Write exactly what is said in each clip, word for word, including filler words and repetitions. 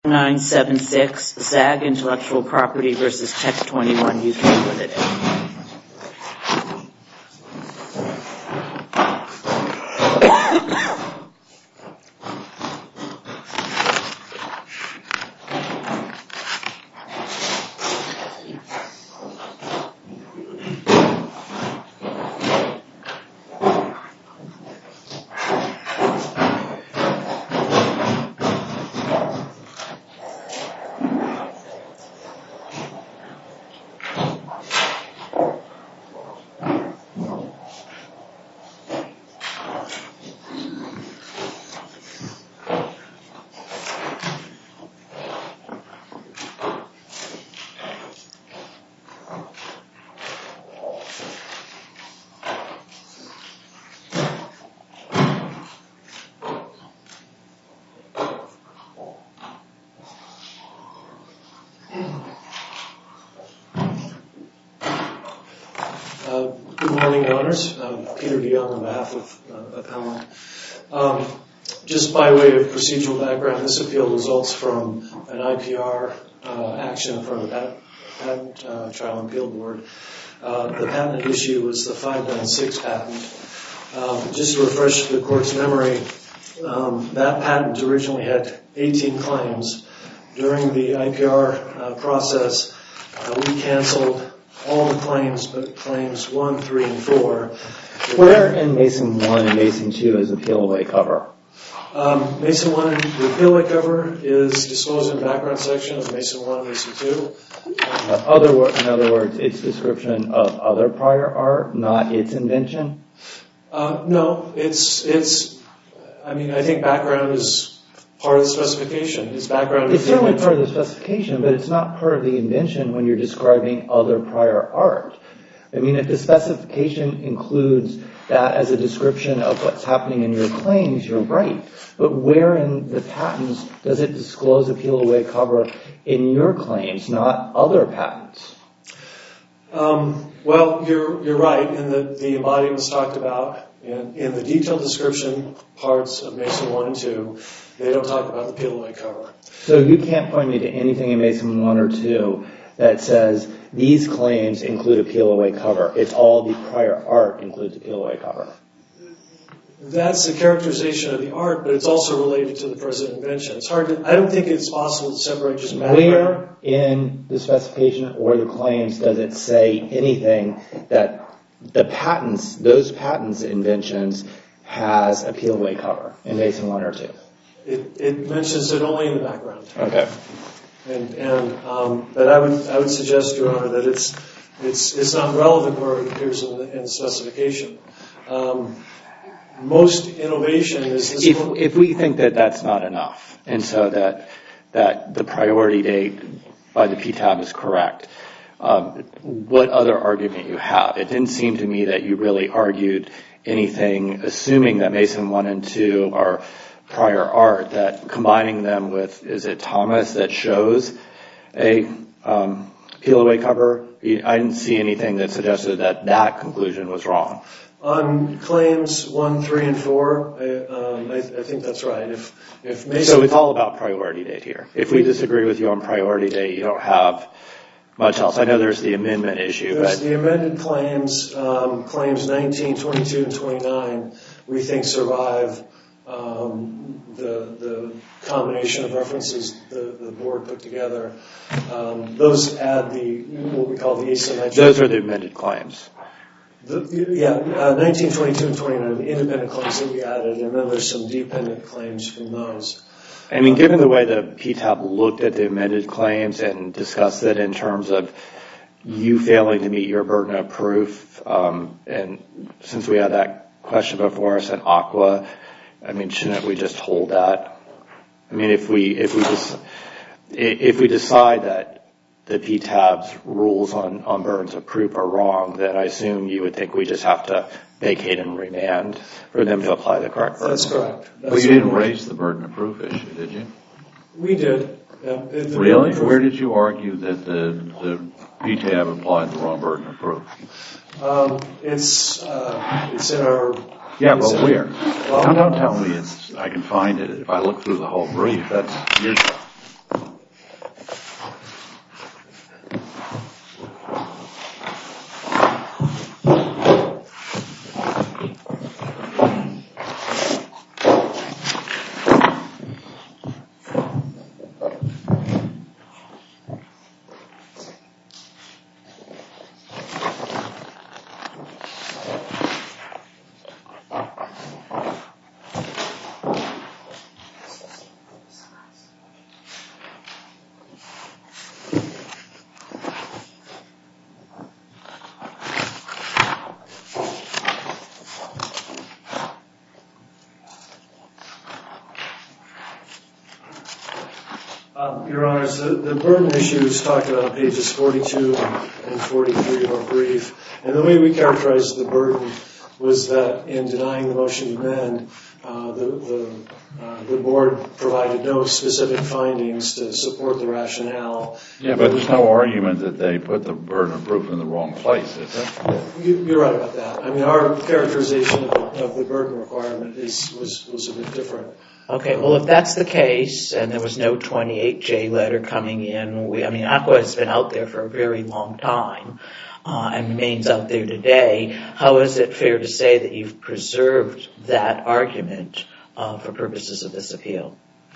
nine seven six Zag Intellectual Property versus Tech twenty-one U K Limited. Uh, good morning, Your Honors. I'm Peter DeYoung on behalf of uh, Appellant. Um, just by way of procedural background, this appeal results from an I P R uh, action from the Patent, patent uh, Trial and Appeal Board. Uh, the patent issue was the five ninety-six patent. Um, just to refresh the Court's memory, um, that patent originally had eighteen claims. During the I P R uh, process, uh, we canceled all the claims but claims one, three, and four. Where in Mason one and Mason two is the peel-away cover? Um, Mason one, the peel-away cover is disclosed in the background section of Mason one and Mason two. Um, uh, other, in other words, its description of other prior art, not its invention? Uh, no, it's, it's, I mean, I think background is part of the specification. It's background. It's certainly part of the specification, but it's not part of the invention when you're describing other prior art. I mean, if the specification includes that as a description of what's happening in your claims, you're right. But where in the patents does it disclose a peel-away cover in your claims, not other patents? Um, well, you're you're right in that the embodiments talked about in, in the detailed description parts of Mason one and two. They don't talk about the peel-away cover. So you can't point me to anything in Mason one or two that says these claims include a peel-away cover. It's all the prior art includes a peel-away cover. That's the characterization of the art, but it's also related to the present invention. It's hard to, I don't think it's possible to separate just background. Where in the specification or the claims does it say anything that the patents, those patents inventions, has a peel-away cover in Mason one or two? It, it mentions it only in the background. Okay. And, and um, but I would I would suggest, Your Honor, that it's it's it's not relevant where it appears in the, in the specification. Um, most innovation is this. If if we think that that's not enough, and so that that the priority date by the P T A B is correct, um, what other argument you have? It didn't seem to me that you really argued anything, assuming that Mason one and two are prior art, that combining them with, is it Thomas, that shows a um, peel-away cover? I didn't see anything that suggested that that conclusion was wrong. On claims one, three, and four, I, um, I, I think that's right. If if Mason, so it's all about priority date here. If we disagree with you on priority date, you don't have much else. I know there's the amendment issue. There's but the amended claims, um, claims nineteen, twenty-two, and twenty-nine, we think survive um, the the combination of references the, the board put together. Um, those add the what we call the asymmetric. Those are the amended claims. The, yeah, uh, nineteen, twenty-two, and twenty-nine, the independent claims that we added, and then there's some dependent claims from those. I mean, given the way the P T A B looked at the amended claims and discussed it in terms of you failing to meet your burden of proof, um, and since we had that question before us in Aqua, I mean, shouldn't we just hold that? I mean, if we if we just if we decide that the P T A B's rules on, on burdens of proof are wrong, then I assume you would think we just have to vacate and remand for them to apply the correct burden. That's correct. That's well, you didn't raise the burden of proof issue, did you? We did. Yeah, it, really? Where did you argue that the, the P T A B applied the wrong burden of proof? Um, it's uh, it's in our. Yeah, but well, where? Well, don't, don't tell me it's. I can find it if I look through the whole brief. That's your job. Um, Your Honors, the, the burden issue is talked about on pages forty-two and forty-three of our brief. And the way we characterized the burden was that in denying the motion to amend, uh, the, the, uh, the board provided no specific findings to support the rationale. Yeah, but there's no argument that they put the burden of proof in the wrong place, is there? You, you're right about that. I mean, our characterization of, of the burden requirement is, was, was a bit different. Okay, well, if that's the case, and there was no twenty-eight J letter coming in, we, I mean, Aqua has been out there for a very long time uh, and remains out there today. How is it fair to say that you've preserved that argument uh, for purposes of this appeal?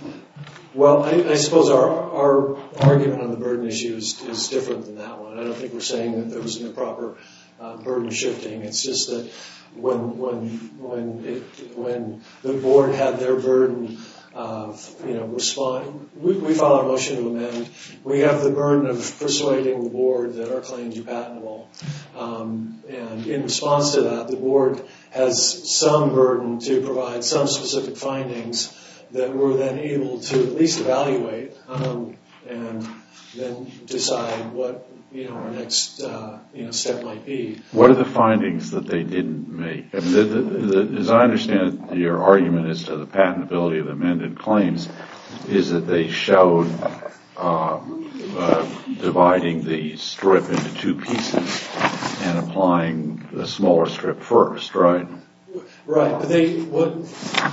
Well, I, I suppose our, our argument on the burden issue is, is different than that one. I don't think we're saying that there was an improper uh, burden shifting. It's just that when when when it, when the board had their burden of, you know, respond, we, we file our motion to amend. We have the burden of persuading the board that our claims are patentable. Um, and in response to that, the board has some burden to provide some specific findings that we're then able to at least evaluate um, and then decide what, you know, our next uh, you know step might be. What are the findings that they didn't make? I mean, the, the, the, as I understand it, your argument as to the patentability of the amended claims is that they showed uh, uh, dividing the strip into two pieces and applying the smaller strip first, right? Right, but they what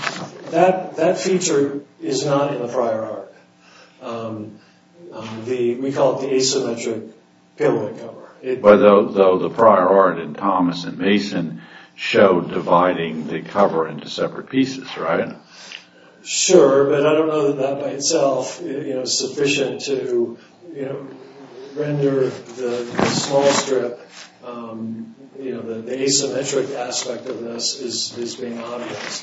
that that feature is not in the prior art. Um, um, the we call it the asymmetric pillow cover. It, but though, though the prior art in Thomas and Mason showed dividing the cover into separate pieces, right? Sure, but I don't know that that by itself, you know, is sufficient to, you know, render the, the small strip, um, you know, the, the asymmetric aspect of this is, is being obvious.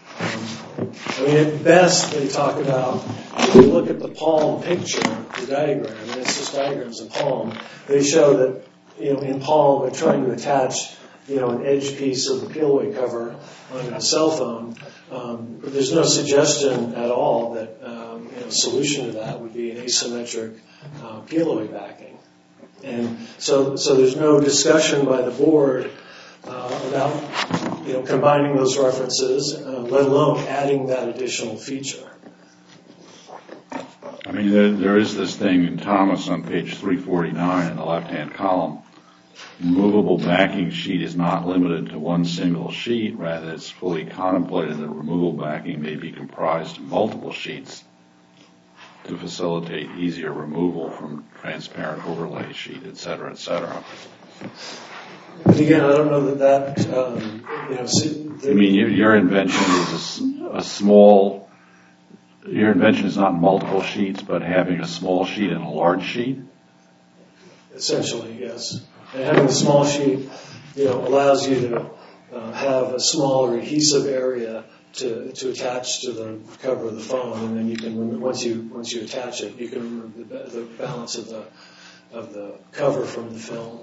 Um, I mean, at best, they talk about, if you look at the Palm picture, the diagram, and it's just diagrams of Palm, they show that, you know, in Palm, they're trying to attach, you know, an edge piece of the peel-away cover onto a cell phone. Um, but there's no suggestion at all that, um, you know, a solution to that would be an asymmetric uh, peel-away backing. And so, so there's no discussion by the board uh, about, you know, combining those references, uh, let alone adding that additional feature. I mean, there, there is this thing in Thomas on page three forty-nine in the left-hand column. Removable backing sheet is not limited to one single sheet. Rather, it's fully contemplated that removable backing may be comprised of multiple sheets to facilitate easier removal from transparent overlay sheet, et cetera, et cetera. But again, I don't know that that, um, you know... See, the, I mean, your, your invention is a, a small... Your invention is not multiple sheets, but having a small sheet and a large sheet? Essentially, yes. And having a small sheet, you know, allows you to uh, have a smaller adhesive area to to attach to the cover of the phone, and then you can remove, once you once you attach it, you can remove the, the balance of the of the cover from the film.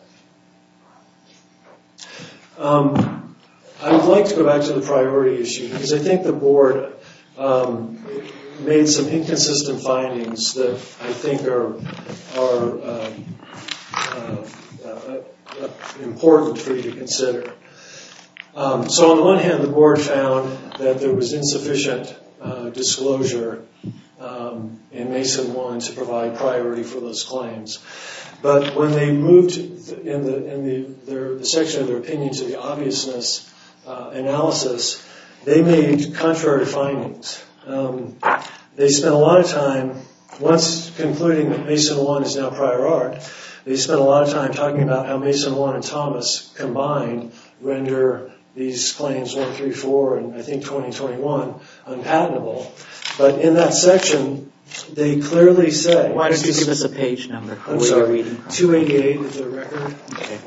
Um, I would like to go back to the priority issue because I think the board um, made some inconsistent findings that I think are are uh, uh, uh, uh, important for you to consider. Um, so on the one hand, the board found that there was insufficient uh, disclosure um, in Mason one to provide priority for those claims. But when they moved in the in the, their, the section of their opinion to the obviousness uh, analysis, they made contrary findings. Um, they spent a lot of time, once concluding that Mason one is now prior art, they spent a lot of time talking about how Mason one and Thomas combined render these claims one, three, four, and I think twenty twenty-one unpatentable. But in that section, they clearly say... Why don't you give us a page number? I'm sorry, two eighty-eight is the record. Okay.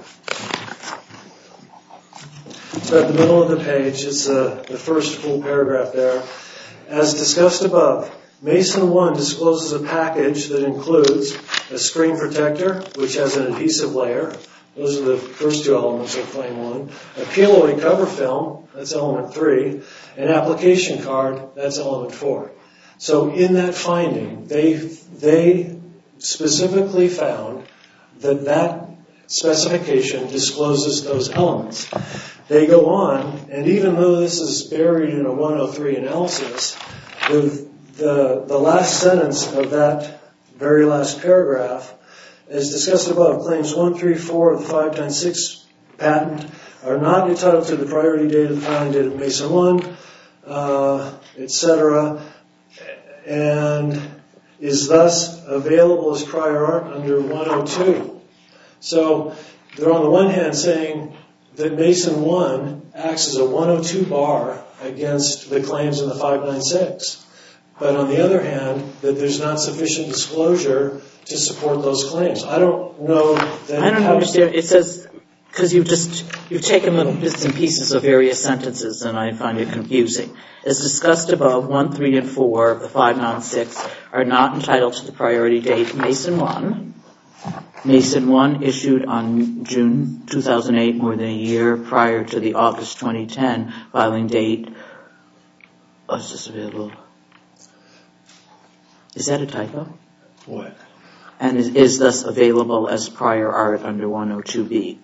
So at the middle of the page, it's uh, the first full paragraph there. As discussed above, Mason one discloses a package that includes a screen protector, which has an adhesive layer. Those are the first two elements of claim one. A peel-away cover film, that's element three. An application card, that's element four. So in that finding, they they specifically found that that specification discloses those elements. They go on, and even though this is buried in a one oh three analysis, the, the, the last sentence of that very last paragraph, as discussed above, claims one three four of the five ninety-six patent are not entitled to the priority date of the filing date of Mason one, uh, et cetera, and is thus available as prior art under one oh two. So they're on the one hand saying that Mason one acts as a one oh two bar against the claims in the five ninety-six. But on the other hand, that there's not sufficient disclosure to support those claims. I don't know that... I don't understand. It says, because you've just, you've taken little bits and pieces of various sentences, and I find it confusing. As discussed above, one, three, and four of the five ninety-six are not entitled to the priority date Mason one. Mason one issued on June two thousand eight, more than a year prior to the August twenty ten filing date. Oh, is this available? Is that a typo? What? And is, is thus available as prior art under one oh two B.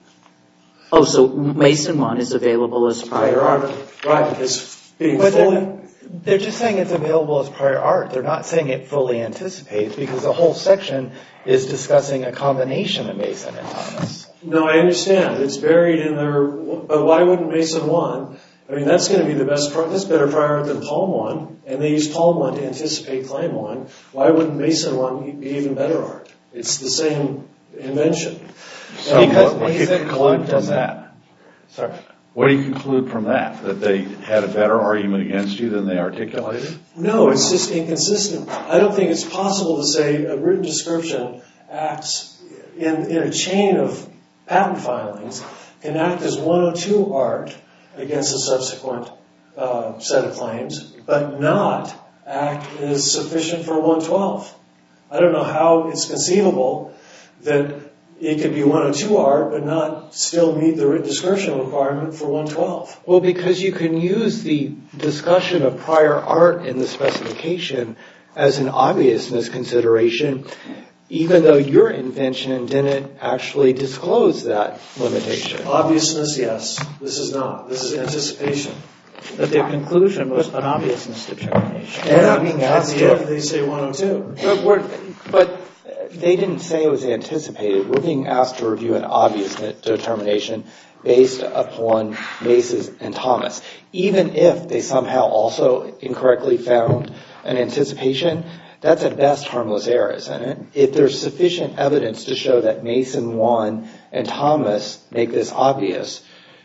Oh, so Mason one is available as prior art. Right, it's being But fully... they're, they're just saying it's available as prior art. They're not saying it fully anticipates, because the whole section is discussing a combination of Mason and Thomas. No, I understand. It's buried in their... But why wouldn't Mason one... I mean, that's going to be the best... That's better prior art than Palm one, and they use Palm one to anticipate Claim one. Why wouldn't Mason one be even better art? It's the same invention. So because what, what do you Mason conclude one from doesn't... that? Sorry. What do you conclude from that? That they had a better argument against you than they articulated? No, it's just inconsistent. I don't think it's possible to say a written description acts in, in a chain of patent filings, can act as one oh two art against a subsequent uh, set of claims, but not act as sufficient for one twelve. I don't know how it's conceivable that it could be one oh two art, but not still meet the written description requirement for one twelve. Well, because you can use the discussion of prior art in the specification as an obviousness consideration, even though your invention didn't actually disclose that limitation. Obviousness, yes. This is not. This is anticipation. But their conclusion was an obviousness determination. We're not being At asked the end, to... they say one oh two. But, we're, but they didn't say it was anticipated. We're being asked to review an obviousness determination based upon Mason and Thomas. Even if they somehow also incorrectly found an anticipation, that's at best harmless error, isn't it? If there's sufficient evidence to show that Mason one and Thomas make this obvious,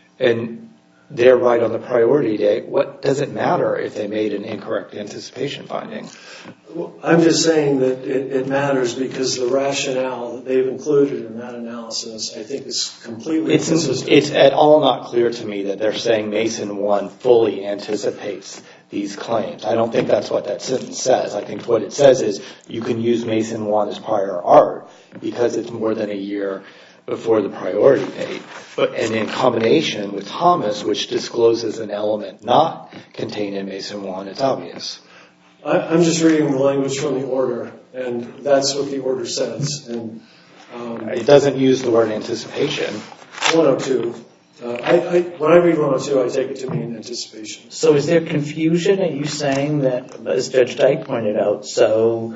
and they're right on the priority date, what does it matter if they made an incorrect anticipation finding? Well, I'm just saying that it, it matters because the rationale that they've included in that analysis, I think, is completely It's, inconsistent. it's at all not clear to me that they're saying Mason one fully anticipates these claims. I don't think that's what that sentence says. I think what it says is you can use Mason one as prior art because it's more than a year before the priority date. But, and in combination with Thomas, which discloses an element not contained in Mason one, it's obvious. I, I'm just reading the language from the order, and that's what the order says. And um, It doesn't use the word anticipation. one oh two. Uh, I, I, when I read one oh two, I take it to mean anticipation. So is there confusion? Are you saying that, as Judge Dyke pointed out, so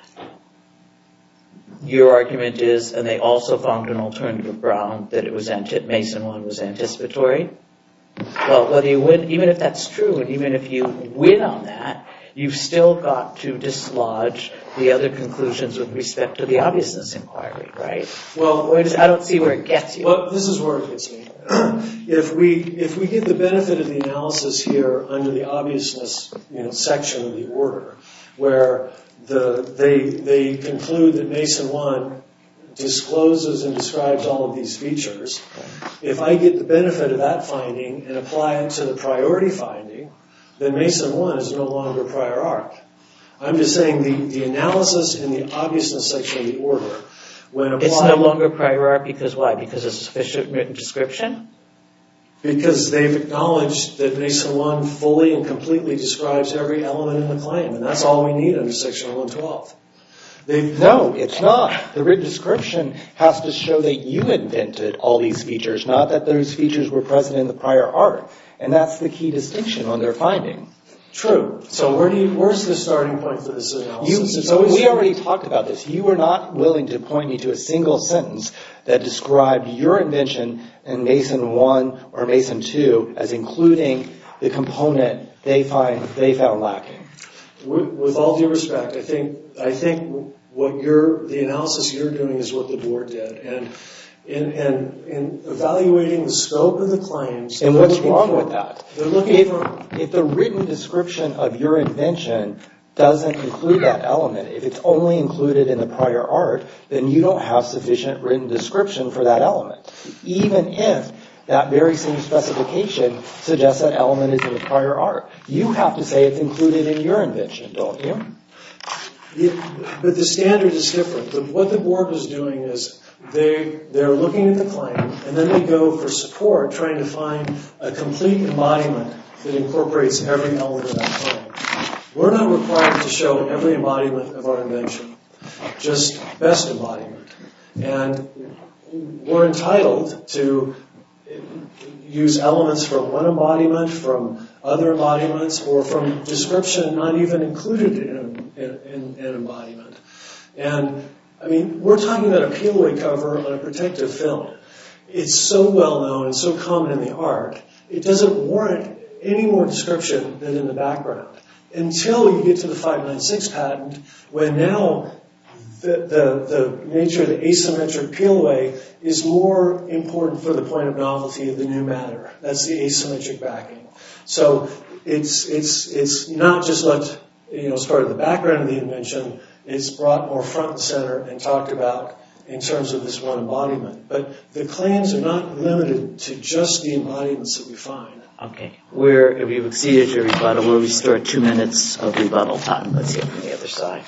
your argument is, and they also found an alternative ground, that it was anti- Mason one was anticipatory? Well, whether you win, even if that's true, and even if you win on that, you've still got to dislodge the other conclusions with respect to the obviousness inquiry, right? Well, Where does, I don't see where it gets you. well, this is where it gets me. If we if we get the benefit of the analysis here under the obviousness, you know, section of the order, where the they they conclude that Mason one discloses and describes all of these features, if I get the benefit of that finding and apply it to the priority finding, then Mason one is no longer prior art. I'm just saying the, the analysis in the obviousness section of the order, when applied... It's no longer prior art because why? Because it's a sufficient written description? because they've acknowledged that Mason one fully and completely describes every element in the claim, and that's all we need under Section one twelve. They've No, it's not. The written description has to show that you invented all these features, not that those features were present in the prior art. And that's the key distinction on their finding. True. So where do you, where's the starting point for this analysis? You, it's always we already talked about this. You were not willing to point me to a single sentence that described your invention in Mason one or Mason two as including the component they find they found lacking. With, with all due respect, I think I think what you're the analysis you're doing is what the board did, and in in, in evaluating the scope of the claims. And what's wrong for, with that? They're looking if, for if the written description of your invention doesn't include that element, if it's only included in the prior art, then you don't have sufficient written description for that element, even if that very same specification suggests that element is in the prior art. You have to say it's included in your invention, don't you? Yeah, but the standard is different. The, what the board was doing is they, they're looking at the claim, and then they go for support, trying to find a complete embodiment that incorporates every element of that claim. We're not required to show every embodiment of our invention, just best embodiment. And we're entitled to use elements from one embodiment, from other embodiments, or from description not even included in, in, in, in embodiment. And, I mean, we're talking about a peel-away cover on a protective film. It's so well-known and so common in the art, it doesn't warrant any more description than in the background. Until you get to the five ninety-six patent, when now the, the, the nature of the asymmetric peel-away is more important for the point of novelty of the new matter. That's the asymmetric backing. So it's it's it's not just left, you know, as part of the background of the invention. It's brought more front and center and talked about in terms of this one embodiment. But the claims are not limited to just the embodiments that we find. Okay. We're, if you've exceeded your rebuttal, we'll restore two minutes of rebuttal time. Let's hear from the other side.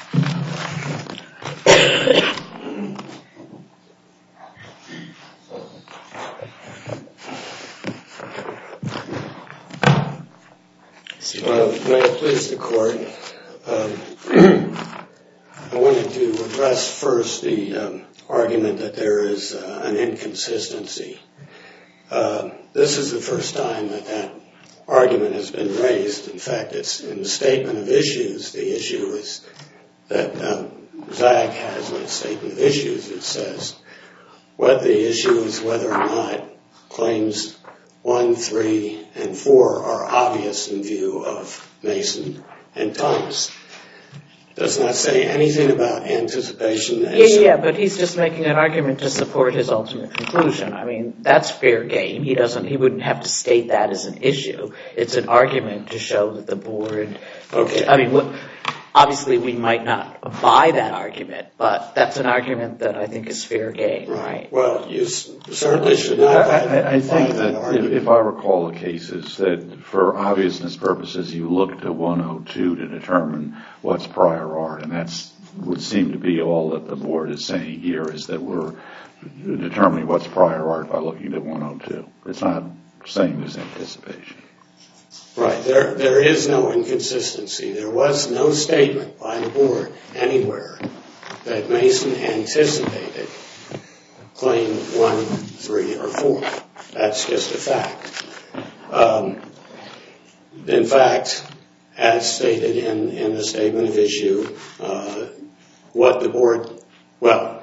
Uh, may it please the court, um, I wanted to address first the um, argument that there is uh, an inconsistency. Uh, this is the first time that that argument has been raised. In fact, it's in the statement of issues. The issue is that um, ZAG has in its statement of issues. It says what the issue is whether or not claims one, three, and four are obvious in view of Mason and Thomas. Does not say anything about anticipation. Yeah, yeah, but he's just making an argument to support his ultimate conclusion. I mean, that's fair game. He doesn't, he wouldn't have to state that as an issue. It's an argument to show that the board. Okay. I mean, what, obviously we might not buy that argument, but that's an argument that I think is fair game, right? Well, you certainly should not. I, I, I think buy that, that if, if I recall the cases, that for obviousness purposes, you look to one oh two to determine what's prior art, and that's would seem to be all that the board is saying here, is that we're determining what's prior art by looking to one oh two. It's not saying there's anticipation. Right. There, there is no inconsistency. There was no statement by the board anywhere that Mason anticipated claim one, three, or four. That's just a fact. Um, in fact, as stated in, in the statement of issue, uh, what the board, well,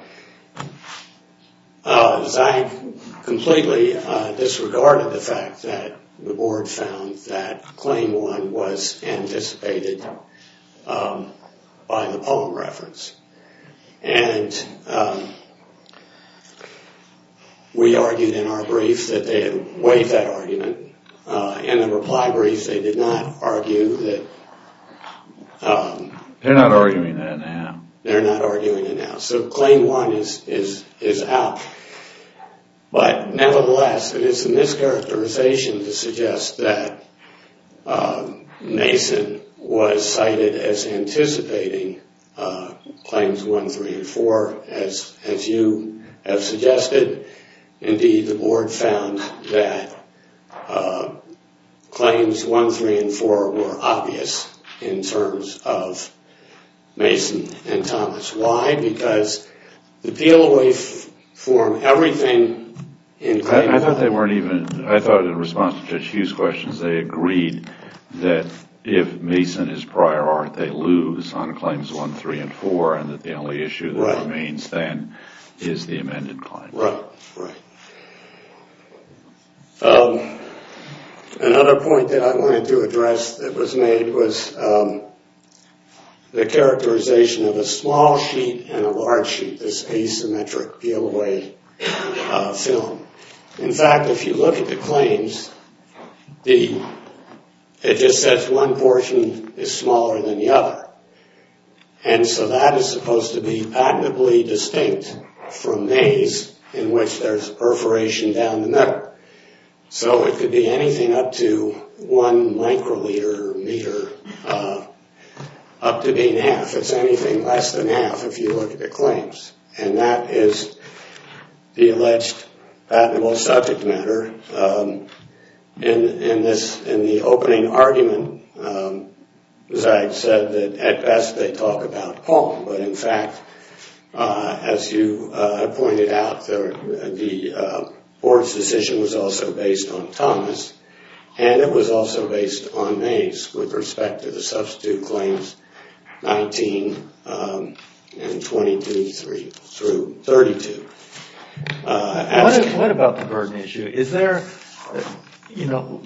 uh, ZAG completely uh, disregarded the fact that the board found that claim one was anticipated um, by the poem reference. And um, we argued in our brief that they had waived that argument. Uh, in the reply brief, they did not argue that. Um, They're not arguing that now. They're not arguing it now. So claim one is is is out. But nevertheless, it is a mischaracterization to suggest that uh, Mason was cited as anticipating uh, claims one, three, and four, as as you have suggested. Indeed, the board found that uh, claims one, three, and four were obvious in terms of Mason and Thomas. Why? Because the peel-away f- form, everything in claim I, I thought they weren't even, I thought in response to Judge Hughes' questions, they agreed that if Mason is prior art, they lose on claims one, three, and four, and that the only issue that right. remains then is the amended claim. Right, right. Um, another point that I wanted to address that was made was um, the characterization of a small sheet and a large sheet, this asymmetric peel-away uh, film. In fact, if you look at the claims, the it just says one portion is smaller than the other. And so that is supposed to be patentably distinct from Mays, in which there's perforation down the middle. So it could be anything up to one microliter or meter, uh, up to being half. It's anything less than half if you look at the claims. And that is the alleged patentable subject matter. Um, in, in this, in the opening argument, um, Zag said that at best they talk about Palm, but in fact, uh, as you uh, pointed out, the, the uh, board's decision was also based on Thomas, and it was also based on Mays with respect to the substitute claims nineteen um, and twenty-two three through thirty-two. Uh, what, what about the burden issue? Is there, you know,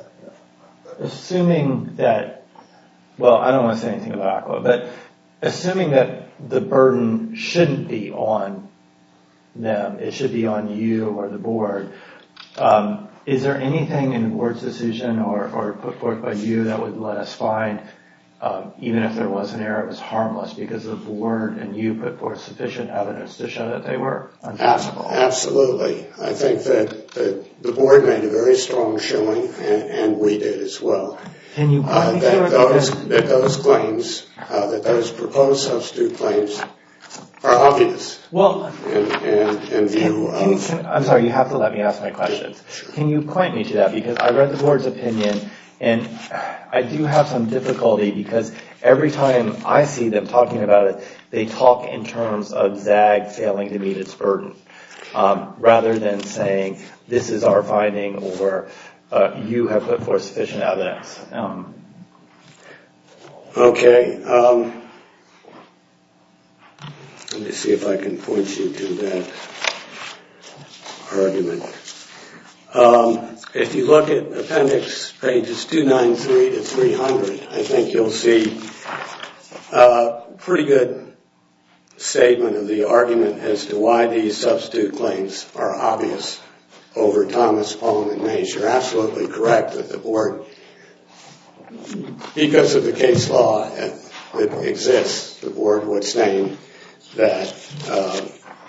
assuming that, well, I don't want to say anything about Aqua, but assuming that the burden shouldn't be on them, it should be on you or the board, um, is there anything in the board's decision or, or put forth by you that would let us find, um, even if there was an error, it was harmless because the board and you put forth sufficient evidence to show that they were unpatentable? Absolutely. I think that, that the board made a very strong showing, and, and we did as well. Can you uh, point me that, to it? those, that those claims, uh, that those proposed substitute claims are obvious. Well, in, in, in view can, of... can, I'm sorry, you have to let me ask my questions. Sure. Can you point me to that? Because I read the board's opinion, and I do have some difficulty because every time I see them talking about it, they talk in terms of Zag failing to meet its burden, um, rather than saying, this is our finding, or uh, you have put forth sufficient evidence. Um, okay. Um, let me see if I can point you to that argument. Um, if you look at appendix pages two ninety-three to three hundred, I think you'll see a pretty good statement of the argument as to why these substitute claims are obvious over Thomas, Palm, and Mays. You're absolutely correct that the board, because of the case law that exists, the board would say that uh,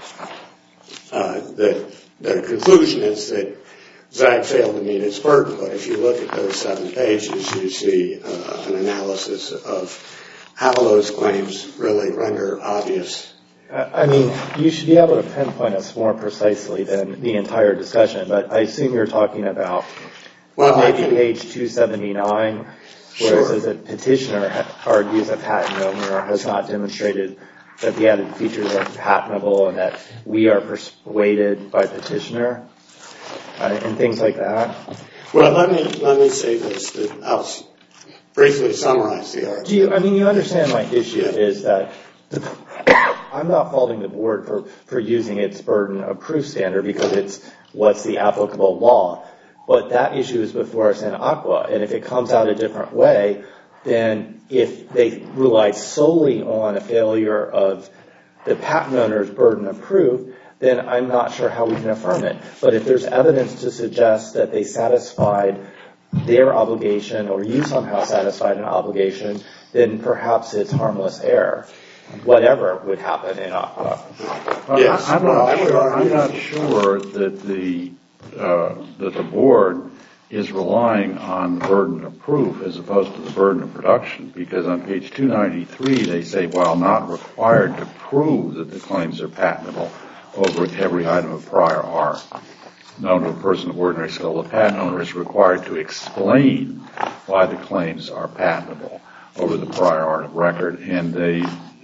uh, that their conclusion is that Zag failed to meet its burden. But if you look at those seven pages, you see uh, an analysis of how those claims really render obvious. I mean, you should be able to pinpoint us more precisely than the entire discussion, but I assume you're talking about well, maybe can, page two seventy-nine, where sure. It says that petitioner argues that patent owner has not demonstrated that the added features are patentable and that we are persuaded by petitioner, uh, and things like that. Well, let me let me say this. That I'll briefly summarize the argument. Do you, I mean, you understand my issue yeah. is that the, I'm not faulting the board for, for using its burden of proof standard because it's what's the applicable law, but that issue is before us in Aqua, and if it comes out a different way, then if they rely solely on a failure of the patent owner's burden of proof, then I'm not sure how we can affirm it. But if there's evidence to suggest that they satisfied their obligation or you somehow satisfied an obligation, then perhaps it's harmless error, whatever would happen in Aqua. Yes. I'm not sure, I'm not sure that the uh, that the board is relying on the burden of proof as opposed to the burden of production, because on page two ninety-three they say, while not required to prove that the claims are patentable over every item of prior art. known to a person of ordinary skill, the patent owner is required to explain why the claims are patentable over the prior art of record. And they,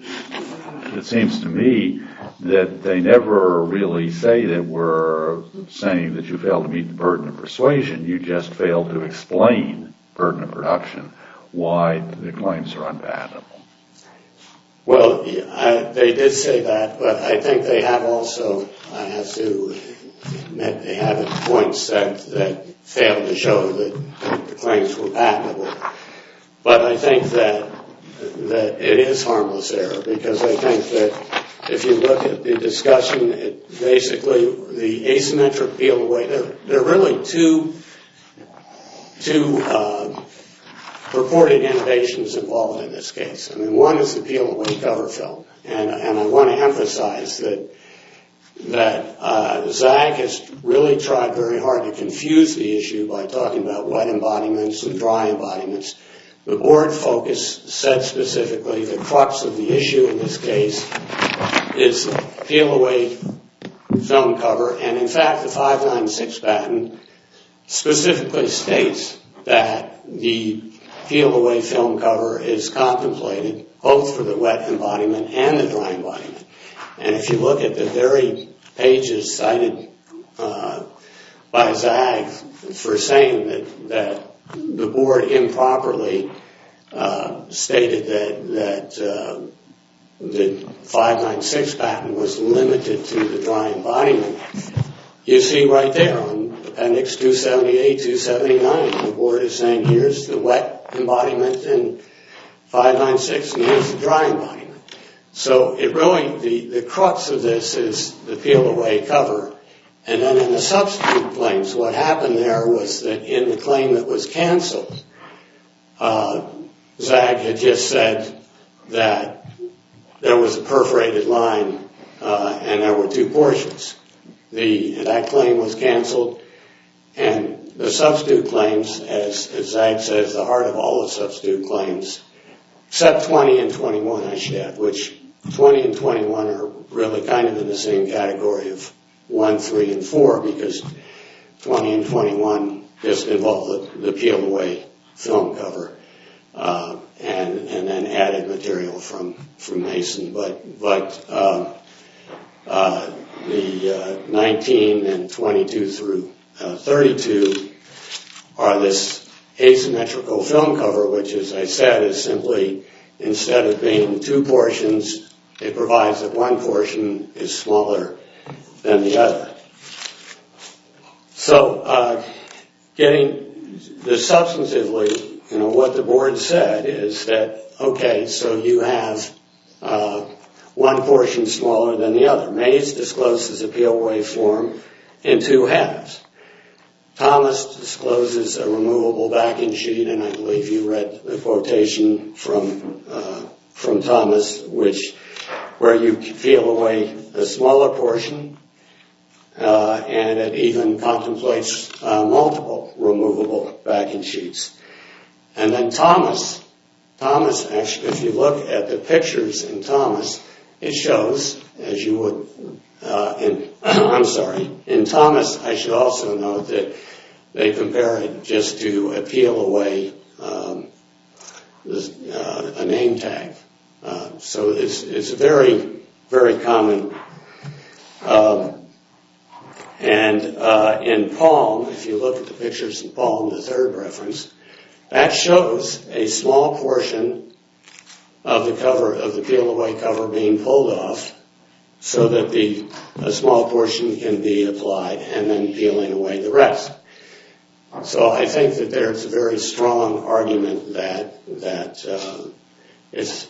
it seems to me that they never really say that we're saying that you failed to meet the burden of persuasion. You just failed to explain burden of production, why the claims are unpatentable. Well, I, they did say that, but I think they have also, I have to admit, they have at points that, that failed to show that the claims were patentable. But I think that that it is harmless error, because I think that if you look at the discussion, it basically the asymmetric peel away, there, there are really two, two uh, purported innovations involved in this case. I mean, one is the peel away cover film, and, and I want to emphasize that that uh, Zag has really tried very hard to confuse the issue by talking about wet embodiments and dry embodiments. The board focus said specifically the crux of the issue in this case is peel away film cover, and in fact the five ninety-six patent specifically states that the peel away film cover is contemplated both for the wet embodiment and the dry embodiment. And if you look at the very pages cited uh, by Zag for saying that, that the board improperly uh, stated that, that uh, the five ninety-six patent was limited to the dry embodiment, you see right there on Appendix two seventy-eight, two seventy-nine, the board is saying here's the wet embodiment in five ninety-six and here's the dry embodiment. So it really, the, the crux of this is the peel away cover. And then in the substitute claims, what happened there was that in the claim that was canceled, uh, Zag had just said that there was a perforated line uh, and there were two portions. The, that claim was canceled, and the substitute claims, as, as Zag says, the heart of all the substitute claims, except twenty and twenty-one, I should add, which twenty and twenty-one are really kind of in the same category of one, three, and four, because twenty and twenty-one just involve the, the peel away film cover uh, and and then added material from from Mason. But but uh, uh, the uh, nineteen and twenty-two through uh, thirty-two are this asymmetrical film cover, which, as I said, is simply, instead of being two portions, it provides that one portion is smaller than the other. So, uh, getting the substantively, you know, what the board said is that, okay, so you have uh, one portion smaller than the other. Mays discloses a peel away form in two halves. Thomas discloses a removable backing sheet, and I believe you read the quotation from uh, from Thomas, which where you peel away a smaller portion, uh, and it even contemplates uh, multiple removable backing sheets. And then Thomas, Thomas actually, if you look at the pictures in Thomas, it shows, as you would, uh, in I'm sorry, in Thomas, I should also note that they compare it just to a peel away um, uh, a name tag. Uh, so it's, it's very, very common. Um, and uh, in Palm, if you look at the pictures in Palm, the third reference, that shows a small portion of the cover, of the peel away cover being pulled off so that the a small portion can be applied and then peeling away the rest. So I think that there's a very strong argument that that uh, it's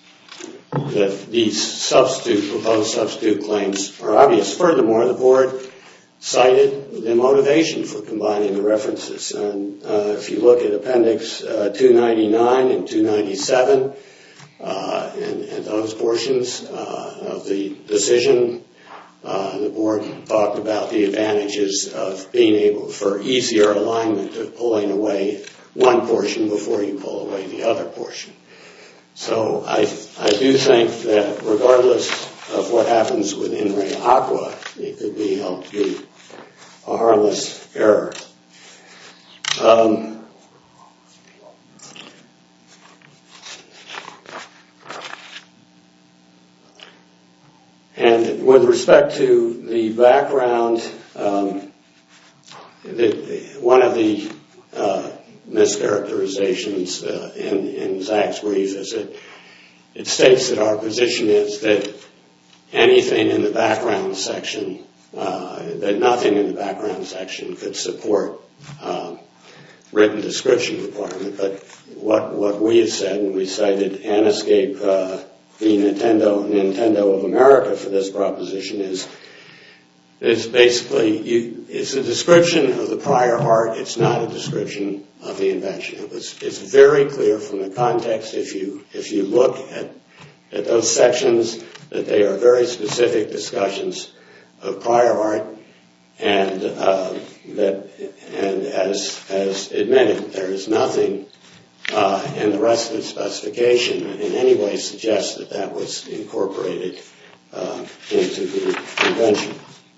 that these substitute proposed substitute claims are obvious. Furthermore, the board cited the motivation for combining the references, and uh, if you look at Appendix uh, two ninety-nine and two ninety-seven, uh, and, and those portions uh, of the decision. Uh, the board talked about the advantages of being able for easier alignment of pulling away one portion before you pull away the other portion. So I I do think that regardless of what happens with In Re Aqua, it could be held to be a harmless error. Um, and with respect to the background, um, the, one of the uh, mischaracterizations uh, in, in Zach's brief is that it states that our position is that anything in the background section, uh, that nothing in the background section could support uh, written description requirement. But what what we have said, and we cited Anascape uh, v. Nintendo, Nintendo of America for this proposition, is it's basically you, it's a description of the prior art. It's not a description of the invention. It was, it's very clear from the context. If you if you look at at those sections, that they are very specific discussions of prior art, and uh, that and as as admitted, there is nothing uh, in the rest of the specification that in any way suggests that that was incorporated uh, into the invention.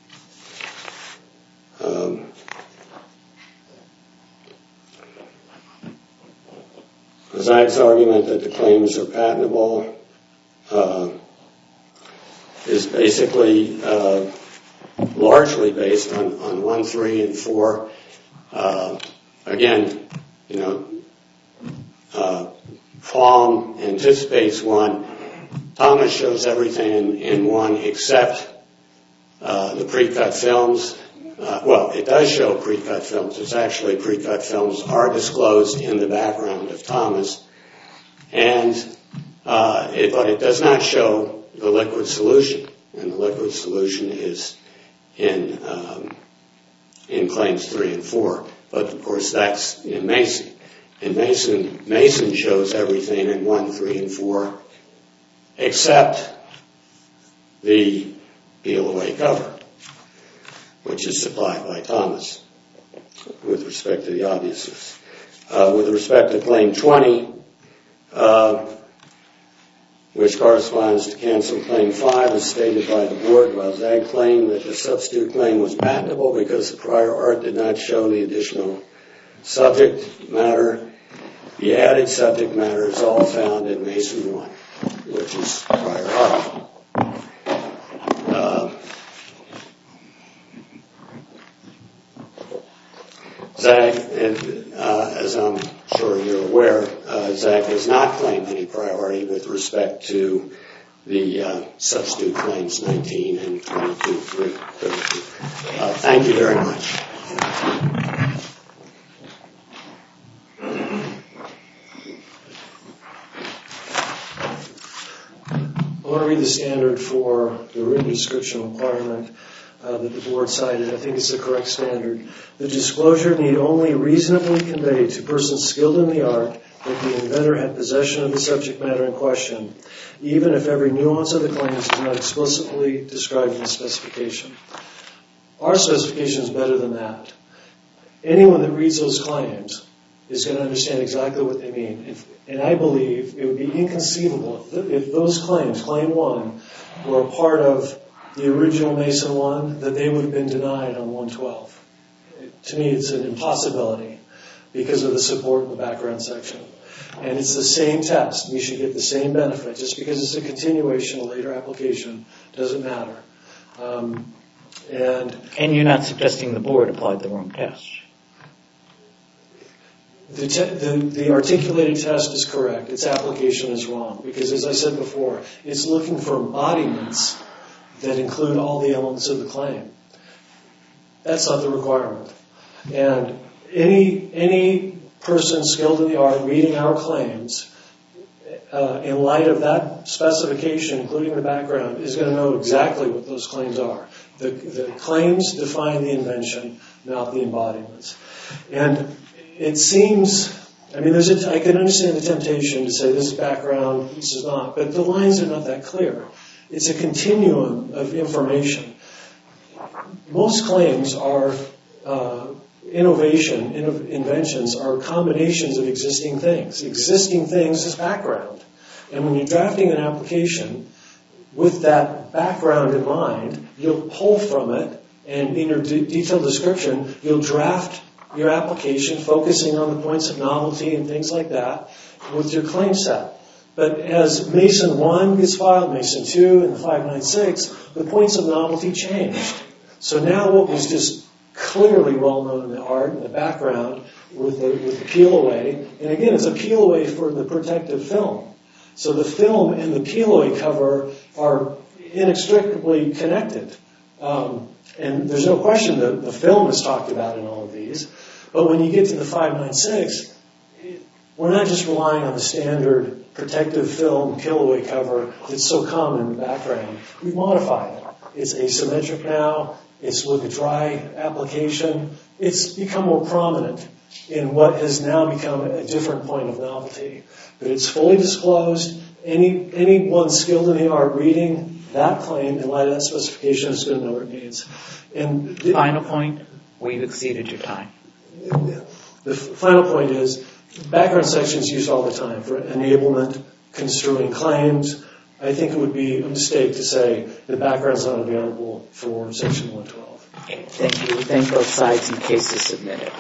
Um, Zach's argument that the claims are patentable uh, is basically uh, largely based on, on one, three, and four. Uh, again, you know, uh, Palm anticipates one. Thomas shows everything in, in one except uh, the pre-cut films. Uh, well, it does show pre-cut films. It's actually pre-cut films are disclosed in the background of Thomas, and uh, it, but it does not show the liquid solution, and the liquid solution is in um, in claims three and four. But of course, that's in Mason. In Mason, Mason shows everything in one, three, and four, except the peel-away cover, which is supplied by Thomas, with respect to the obviousness. Uh, with respect to claim twenty, uh, which corresponds to cancel claim five, as stated by the board, while Zag claimed that the substitute claim was patentable because the prior art did not show the additional subject matter. The added subject matter is all found in Mason one, which is prior art. Uh, Zag, and, uh, as I'm sure you're aware, uh, Zag does not claim any priority with respect to the uh, substitute claims nineteen and twenty-two, thirty-two. Uh, thank you very much. I want to read the standard for the written description requirement uh, that the board cited. I think it's the correct standard. The disclosure need only reasonably convey to persons skilled in the art that the inventor had possession of the subject matter in question, even if every nuance of the claims is not explicitly described in the specification. Our specification is better than that. Anyone that reads those claims is going to understand exactly what they mean. If, and I believe it would be inconceivable if, if those claims, claim one, were a part of the original Mason one, that they would have been denied on one twelve. To me, it's an impossibility because of the support in the background section. And it's the same test. We should get the same benefit. Just because it's a continuation, a later application, doesn't matter. Um, and, and you're not suggesting the board applied the wrong test? The, te- the, the articulated test is correct. Its application is wrong. Because as I said before, it's looking for embodiments that include all the elements of the claim. That's not the requirement. And any any person skilled in the art reading our claims, uh, in light of that specification, including the background, is going to know exactly what those claims are. The, the claims define the invention, not the embodiments. And it seems, I mean, there's a, I can understand the temptation to say this is background, this is not, but the lines are not that clear. It's a continuum of information. Most claims are uh, innovation, inno- inventions are combinations of existing things. Existing things is background. And when you're drafting an application with that background in mind, you'll pull from it And in your de- detailed description, you'll draft your application focusing on the points of novelty and things like that with your claim set. But as Mason one gets filed, Mason two, and the five ninety-six, the points of novelty changed. So now what was just clearly well known in the art and the background with the, with the peel away, and again, it's a peel away for the protective film. So the film and the peel away cover are inextricably connected. Um, and there's no question that the film is talked about in all of these. But when you get to the five ninety-six, we're not just relying on the standard protective film peel away cover that's so common in the background. We've modified it. It's asymmetric now. It's with a dry application. It's become more prominent in what has now become a different point of novelty. But it's fully disclosed. Any anyone skilled in the art reading that claim in light of that specification is going to know what it means. And the final point, we've exceeded your time. The final point is background sections used all the time for enablement, construing claims. I think it would be a mistake to say the background is not available for Section one twelve. Okay, thank you. We thank both sides and cases submitted.